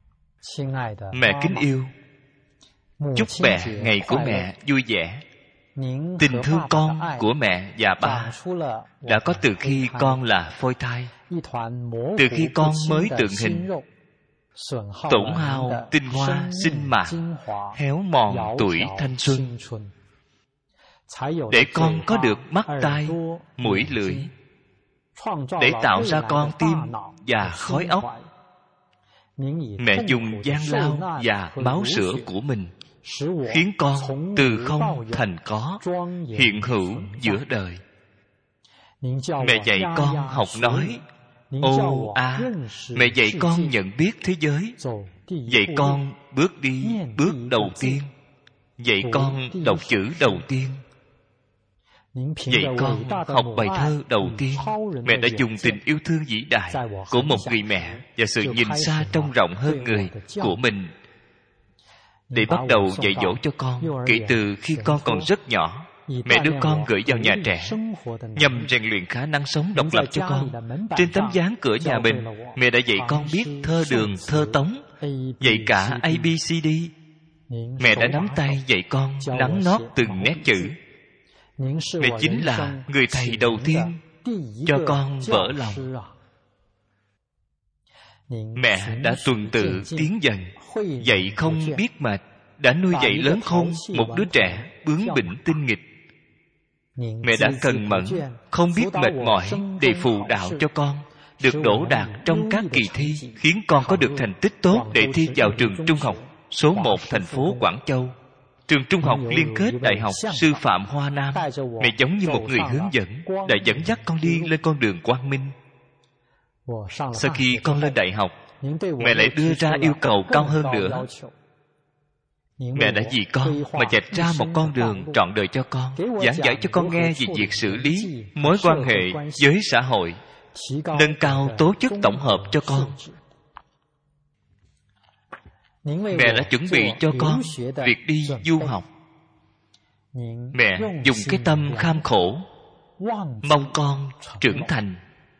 Mẹ kính yêu, chúc mẹ ngày của mẹ vui vẻ. Tình thương con của mẹ và ba đã có từ khi con là phôi thai, từ khi con mới tượng hình, tổn hao tinh hoa sinh mạng, héo mòn tuổi thanh xuân, để con có được mắt tai mũi lưỡi, để tạo ra con tim và khối óc. Mẹ dùng gian lao và máu sữa của mình khiến con từ không thành có, hiện hữu giữa đời. Mẹ dạy con học nói ô a, mẹ dạy con nhận biết thế giới, dạy con bước đi bước đầu tiên, dạy con đọc chữ đầu tiên, dạy con học bài thơ đầu tiên. Mẹ đã dùng tình yêu thương vĩ đại của một người mẹ và sự nhìn xa trông rộng hơn người của mình để bắt đầu dạy dỗ cho con kể từ khi con còn rất nhỏ. Mẹ đưa con gửi vào nhà trẻ nhằm rèn luyện khả năng sống độc lập cho con. Trên tấm ván cửa nhà mình, mẹ đã dạy con biết thơ đường, thơ tống, dạy cả ABCD. Mẹ đã nắm tay dạy con nắn nót từng nét chữ. Mẹ chính là người thầy đầu tiên cho con vỡ lòng. Mẹ đã tuần tự tiến dần, dạy không biết mệt, đã nuôi dạy lớn khôn một đứa trẻ bướng bỉnh tinh nghịch. Mẹ đã cần mẫn, không biết mệt mỏi để phụ đạo cho con được đỗ đạt trong các kỳ thi, khiến con có được thành tích tốt để thi vào trường trung học số 1 thành phố Quảng Châu, trường trung học liên kết Đại học Sư phạm Hoa Nam. Mẹ giống như một người hướng dẫn, đã dẫn dắt con đi lên con đường quang minh. Sau khi con lên đại học, mẹ lại đưa ra yêu cầu cao hơn nữa. Mẹ đã vì con mà vạch ra một con đường trọn đời cho con, giảng giải cho con nghe về việc xử lý mối quan hệ với xã hội, nâng cao tố chất tổng hợp cho con. Mẹ đã chuẩn bị cho con việc đi du học. Mẹ dùng cái tâm kham khổ mong con trưởng thành,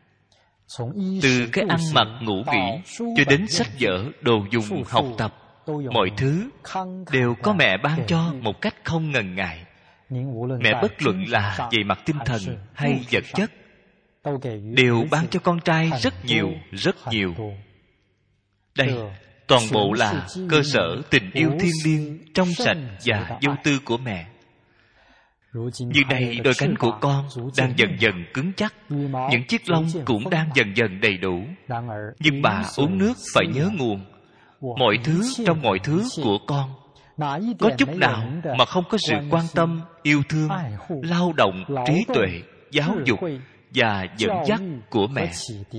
từ cái ăn mặc ngủ nghỉ cho đến sách vở đồ dùng học tập, mọi thứ đều có mẹ ban cho một cách không ngần ngại. Mẹ bất luận là về mặt tinh thần hay vật chất, đều ban cho con trai rất nhiều, rất nhiều. Đây toàn bộ là cơ sở tình yêu thiêng liêng, trong sạch và vô tư của mẹ. Như đây, đôi cánh của con đang dần dần cứng chắc, những chiếc lông cũng đang dần dần đầy đủ. Nhưng bà uống nước phải nhớ nguồn. Mọi thứ trong mọi thứ của con, có chút nào mà không có sự quan tâm, yêu thương, lao động, trí tuệ, giáo dục và dẫn dắt của mẹ.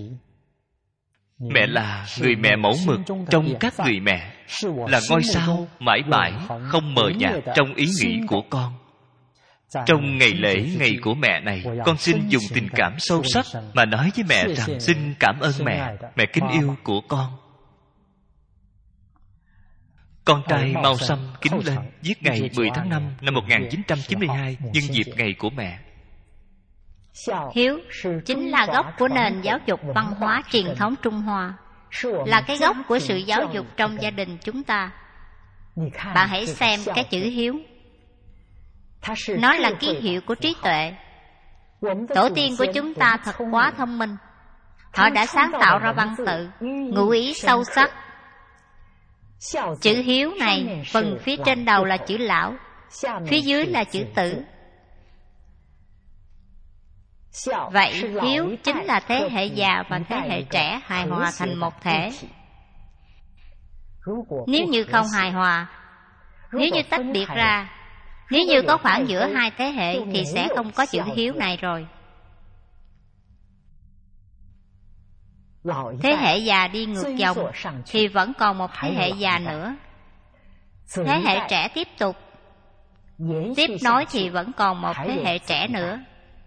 Mẹ là người mẹ mẫu mực trong các người mẹ, là ngôi sao mãi mãi không mờ nhạt trong ý nghĩ của con. Trong ngày lễ ngày của mẹ này, con xin dùng tình cảm sâu sắc mà nói với mẹ rằng xin cảm ơn mẹ, mẹ kính yêu của con. Con trai Mao Sâm kính lên viết ngày 10 tháng 5 năm 1992 nhân dịp ngày của mẹ. Hiếu chính là gốc của nền giáo dục văn hóa truyền thống Trung Hoa, là cái gốc của sự giáo dục trong gia đình chúng ta. Bạn hãy xem cái chữ hiếu. Nó là ký hiệu của trí tuệ. Tổ tiên của chúng ta thật quá thông minh. Họ đã sáng tạo ra văn tự, ngụ ý sâu sắc. Chữ hiếu này, phần phía trên đầu là chữ lão, phía dưới là chữ tử. Vậy hiếu chính là thế hệ già và thế hệ trẻ hài hòa thành một thể. Nếu như không hài hòa, nếu như tách biệt ra, nếu như có khoảng giữa hai thế hệ thì sẽ không có chữ hiếu này rồi. Thế hệ già đi ngược dòng thì vẫn còn một thế hệ già nữa. Thế hệ trẻ tiếp tục tiếp nối thì vẫn còn một thế hệ trẻ nữa.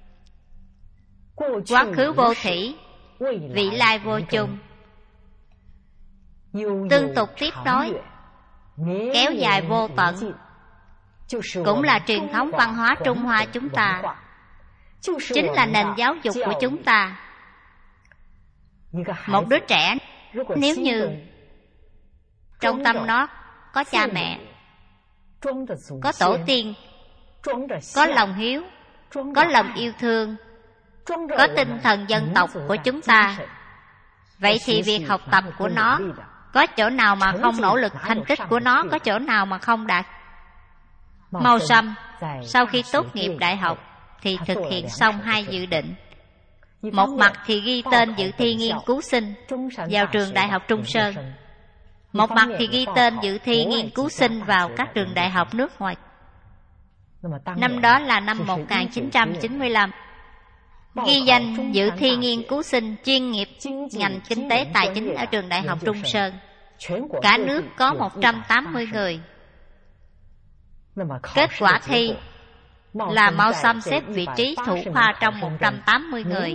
Quá khứ vô thủy, vị lai vô chung, tương tục tiếp nối, kéo dài vô tận, cũng là truyền thống văn hóa Trung Hoa chúng ta, chính là nền giáo dục của chúng ta. Một đứa trẻ, nếu như trong tâm nó có cha mẹ, có tổ tiên, có lòng hiếu, có lòng yêu thương, có tinh thần dân tộc của chúng ta. Vậy thì việc học tập của nó có chỗ nào mà không nỗ lực, thành tích của nó có chỗ nào mà không đạt. Mao Sâm sau khi tốt nghiệp đại học thì thực hiện xong 2 dự định. Một mặt thì ghi tên dự thi nghiên cứu sinh vào trường Đại học Trung Sơn, một mặt thì ghi tên dự thi nghiên cứu sinh vào các trường đại học nước ngoài. Năm đó là năm 1995. Ghi danh dự thi nghiên cứu sinh chuyên nghiệp ngành kinh tế tài chính ở trường Đại học Trung Sơn. Cả nước có 180 người. Kết quả thi là Mao Sâm xếp vị trí thủ khoa trong 180 người.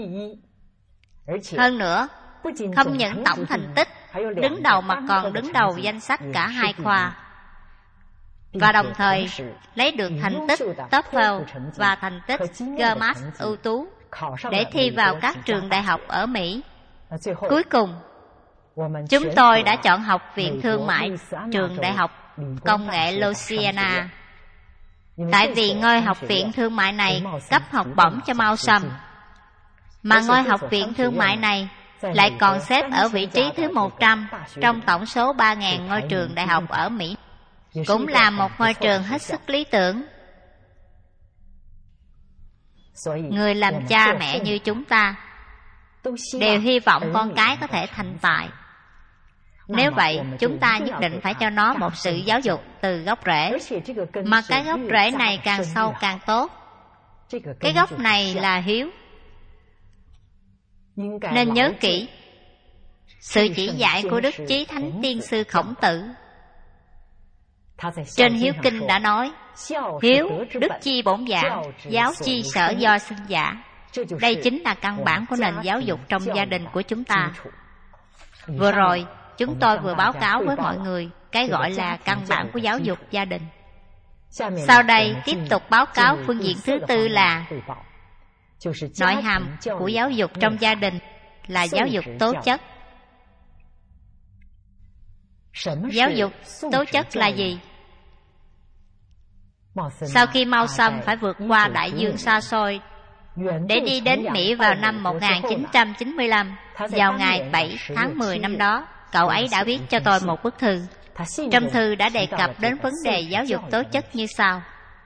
Hơn nữa, không những tổng thành tích đứng đầu mà còn đứng đầu danh sách cả 2 khoa. Và đồng thời lấy được thành tích TOEFL và thành tích GMAT ưu tú để thi vào các trường đại học ở Mỹ. Cuối cùng, chúng tôi đã chọn Học viện Thương mại, trường Đại học Công nghệ Louisiana. Tại vì ngôi Học viện Thương mại này cấp học bổng cho Mao Sâm, mà ngôi Học viện Thương mại này lại còn xếp ở vị trí thứ 100 trong tổng số 3.000 ngôi trường đại học ở Mỹ. Cũng là một ngôi trường hết sức lý tưởng. Người làm cha mẹ như chúng ta đều hy vọng con cái có thể thành tài. Nếu vậy, chúng ta nhất định phải cho nó một sự giáo dục từ gốc rễ. Mà cái gốc rễ này càng sâu càng tốt. Cái gốc này là hiếu. Nên nhớ kỹ sự chỉ dạy của Đức Chí Thánh Tiên sư Khổng Tử. Trên Hiếu Kinh đã nói: hiếu, đức chi bổn giảng, giáo chi sở do sinh giả. Đây chính là căn bản của nền giáo dục trong gia đình của chúng ta. Vừa rồi, chúng tôi vừa báo cáo với mọi người cái gọi là căn bản của giáo dục gia đình. Sau đây tiếp tục báo cáo phương diện thứ tư là nội hàm của giáo dục trong gia đình là giáo dục tố chất. Giáo dục tố chất là gì? Sau khi Mao Sâm phải vượt qua đại dương xa xôi để đi đến Mỹ vào năm 1995, vào ngày 7 tháng 10 năm đó, cậu ấy đã viết cho tôi một bức thư. Trong thư đã đề cập đến vấn đề giáo dục tố chất như sau.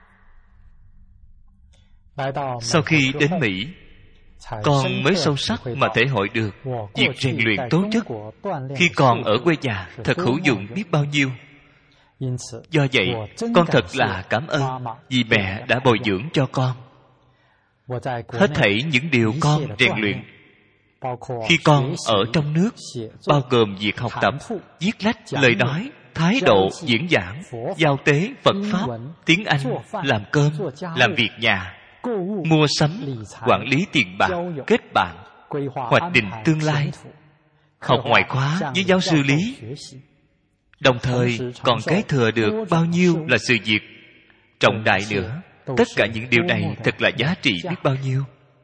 Sau khi đến Mỹ, con mới sâu sắc mà thể hội được việc rèn luyện tố chất khi còn ở quê nhà thật hữu dụng biết bao nhiêu. Do vậy, con thật là cảm ơn vì mẹ đã bồi dưỡng cho con. Hết thảy những điều con rèn luyện khi con ở trong nước, bao gồm việc học tập, viết lách, lời nói, thái độ, diễn giảng, giao tế, Phật Pháp, tiếng Anh, làm cơm, làm việc nhà, mua sắm, quản lý tiền bạc, kết bạn, hoạch định tương lai, học ngoại khóa với giáo sư Lý. Đồng thời còn kế thừa được bao nhiêu là sự việc trọng đại nữa. Tất cả những điều này thật là giá trị biết bao nhiêu.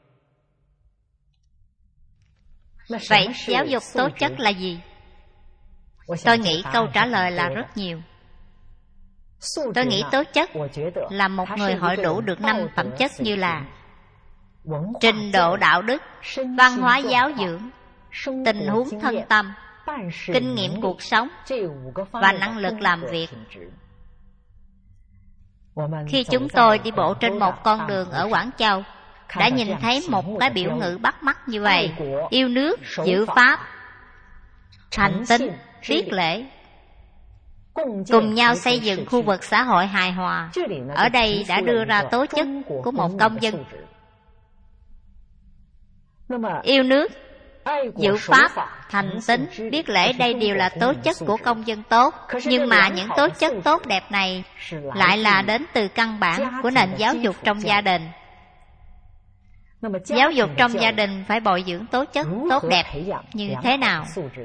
Vậy giáo dục tố chất là gì? Tôi nghĩ câu trả lời là rất nhiều. Tôi nghĩ tố chất là một người hội đủ được 5 phẩm chất như là trình độ đạo đức, văn hóa giáo dưỡng, tình huống thân tâm, kinh nghiệm cuộc sống và năng lực làm việc. Khi chúng tôi đi bộ trên một con đường ở Quảng Châu, đã nhìn thấy một cái biểu ngữ bắt mắt như vậy: yêu nước, giữ pháp, thành tín, viết lễ, cùng nhau xây dựng khu vực xã hội hài hòa. Ở đây đã đưa ra tố chất của một công dân. Yêu nước, giữ pháp, thành tín, biết lễ, đây đều là tố chất của công dân tốt. Nhưng mà những tố chất tốt đẹp này lại là đến từ căn bản của nền giáo dục trong gia đình. Giáo dục trong gia đình phải bồi dưỡng tố chất tốt đẹp như thế nào?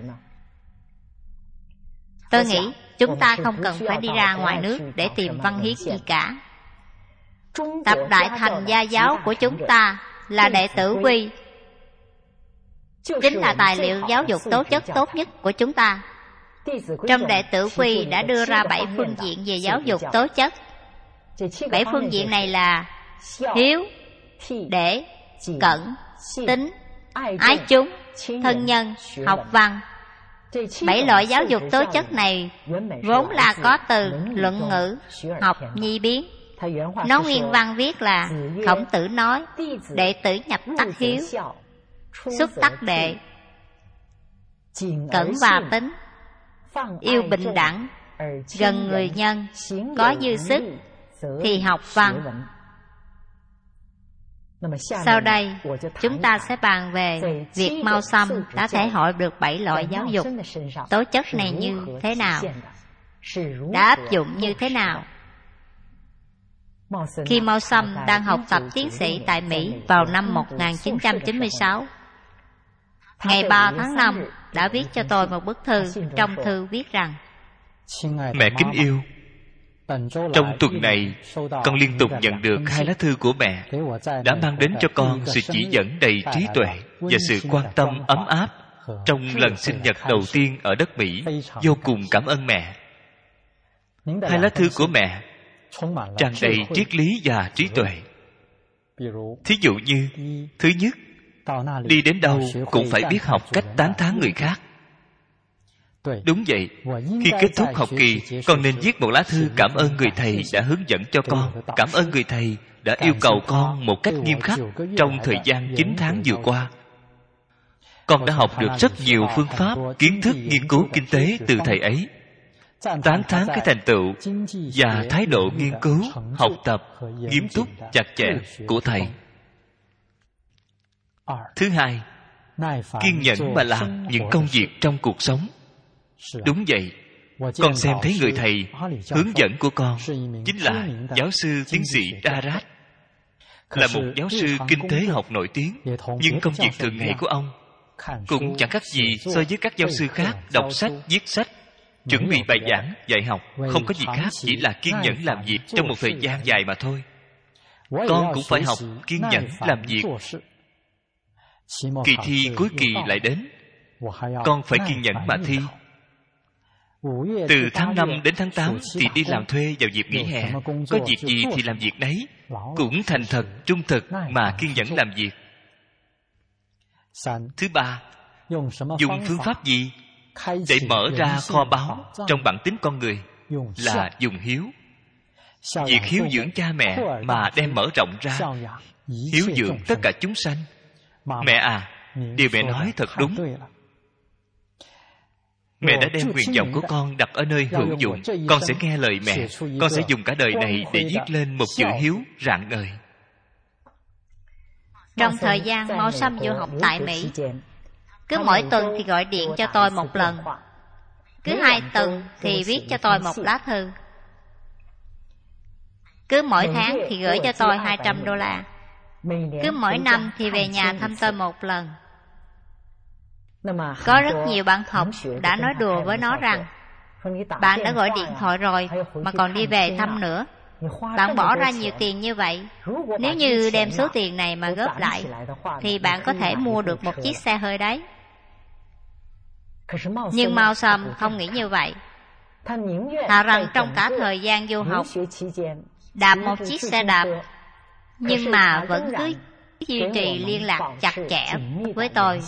Tôi nghĩ chúng ta không cần phải đi ra ngoài nước để tìm văn hiến gì cả. Tập Đại Thành Gia giáo của chúng ta là Đệ Tử Quy, chính là tài liệu giáo dục tố chất tốt nhất của chúng ta. Trong Đệ Tử Quy đã đưa ra 7 phương diện về giáo dục tố chất. 7 phương diện này là hiếu, để, cẩn, tín, ái chúng, thân nhân, học văn. 7 loại giáo dục tố chất này vốn là có từ luận ngữ, học nhi biến. Nó nguyên văn viết là: Khổng Tử nói, đệ tử nhập tắc hiếu, xuất tắc đệ, cẩn và tín, yêu bình đẳng, gần người nhân, có dư sức thì học văn. Sau đây chúng ta sẽ bàn về việc Mao Sâm đã thể hội được 7 loại giáo dục tố chất này như thế nào, đã áp dụng như thế nào. Khi Mao Sâm đang học tập tiến sĩ tại Mỹ vào năm 1996, ngày 3 tháng 5 đã viết cho tôi một bức thư. Trong thư viết rằng: Mẹ kính yêu, trong tuần này con liên tục nhận được 2 lá thư của mẹ, đã mang đến cho con sự chỉ dẫn đầy trí tuệ và sự quan tâm ấm áp trong lần sinh nhật đầu tiên ở đất Mỹ. Vô cùng cảm ơn mẹ. 2 lá thư của mẹ tràn đầy triết lý và trí tuệ. Thí dụ như, thứ nhất, đi đến đâu cũng phải biết học cách tán thán người khác. Đúng vậy, khi kết thúc học kỳ, con nên viết một lá thư cảm ơn người thầy đã hướng dẫn cho con, cảm ơn người thầy đã yêu cầu con một cách nghiêm khắc trong thời gian 9 tháng vừa qua. Con đã học được rất nhiều phương pháp, kiến thức nghiên cứu kinh tế từ thầy ấy, tán thán cái thành tựu và thái độ nghiên cứu, học tập nghiêm túc, chặt chẽ của thầy. Thứ hai, kiên nhẫn mà làm những công việc trong cuộc sống. Đúng vậy, con xem thấy người thầy hướng dẫn của con chính là giáo sư tiến sĩ Darat, là một giáo sư kinh tế học nổi tiếng, nhưng công việc thường ngày của ông cũng chẳng khác gì so với các giáo sư khác đọc sách, viết sách, chuẩn bị bài giảng, dạy học. Không có gì khác, chỉ là kiên nhẫn làm việc trong một thời gian dài mà thôi. Con cũng phải học kiên nhẫn làm việc. Kỳ thi cuối kỳ lại đến, con phải kiên nhẫn mà thi. Từ tháng 5 đến tháng 8 thì đi làm thuê vào dịp nghỉ hè, có việc gì thì làm việc đấy, cũng thành thật, trung thực mà kiên nhẫn làm việc. Thứ ba, dùng phương pháp gì để mở ra kho báu trong bản tính con người? Là dùng hiếu. Việc hiếu dưỡng cha mẹ mà đem mở rộng ra, hiếu dưỡng tất cả chúng sanh. Mẹ à, điều mẹ nói thật đúng. Mẹ đã đem nguyện vọng của con đặt ở nơi hữu dụng. Con sẽ nghe lời mẹ. Con sẽ dùng cả đời này để viết lên một chữ hiếu rạng ngời. Trong thời gian Mao Sâm du học tại Mỹ, cứ mỗi tuần thì gọi điện cho tôi một lần, cứ 2 tuần thì viết cho tôi một lá thư, cứ mỗi tháng thì gửi cho tôi $200, cứ mỗi năm thì về nhà thăm tôi một lần. Có rất nhiều bạn học đã nói đùa với nó rằng: bạn đã gọi điện thoại rồi mà còn đi về thăm nữa, bạn bỏ ra nhiều tiền như vậy. Nếu như đem số tiền này mà góp lại thì bạn có thể mua được một chiếc xe hơi đấy. Nhưng Mao Sâm không nghĩ như vậy. Thà rằng trong cả thời gian du học đạp một chiếc xe đạp, nhưng mà vẫn cứ duy trì liên lạc chặt chẽ với tôi.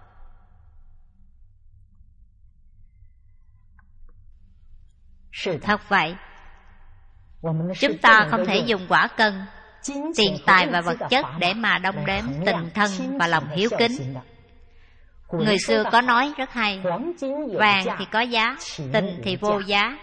Thật vậy, chúng ta không thể dùng quả cân, tiền tài và vật chất để mà đong đếm tình thân và lòng hiếu kính. Người xưa có nói rất hay: vàng thì có giá, tình thì vô giá.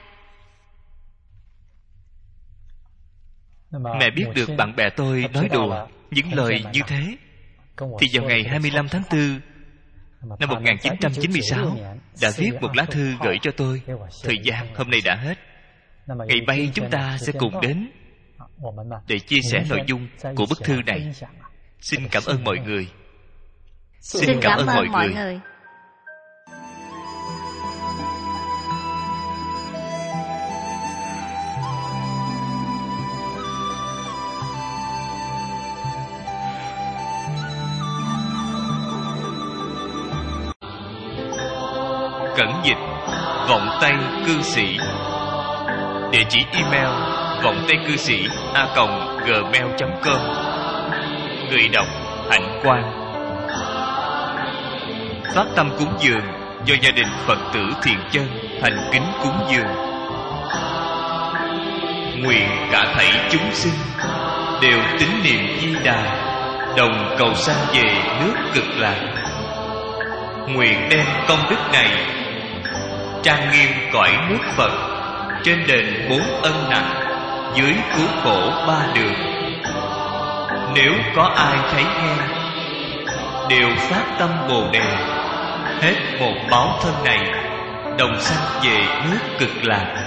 Mẹ biết được bạn bè tôi nói đùa những lời như thế, thì vào ngày 25 tháng 4 năm 1996 đã viết một lá thư gửi cho tôi. Thời gian hôm nay đã hết. Ngày mai chúng ta sẽ cùng đến để chia sẻ nội dung của bức thư này. Xin cảm ơn mọi người. Xin cảm ơn mọi người. Cẩn dịch Vọng Tây Cư Sĩ. Địa chỉ email vọng tây cư sĩ @gmail.com. Người đọc Hạnh Quang. Phát tâm cúng dường do gia đình Phật tử Thiện Chân thành kính cúng dường. Nguyện cả thảy chúng sinh đều tín niệm Di Đà, đồng cầu sanh về nước Cực Lạc. Nguyện đem công đức này trang nghiêm cõi nước Phật, trên đền 4 ân nặng, dưới cứu khổ 3 đường. Nếu có ai thấy nghe, đều phát tâm Bồ Đề, hết một báo thân này, đồng sanh về nước Cực Lạc.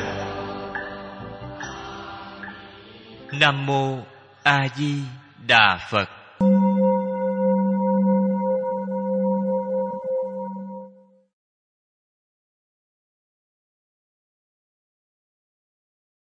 Nam mô A Di Đà Phật.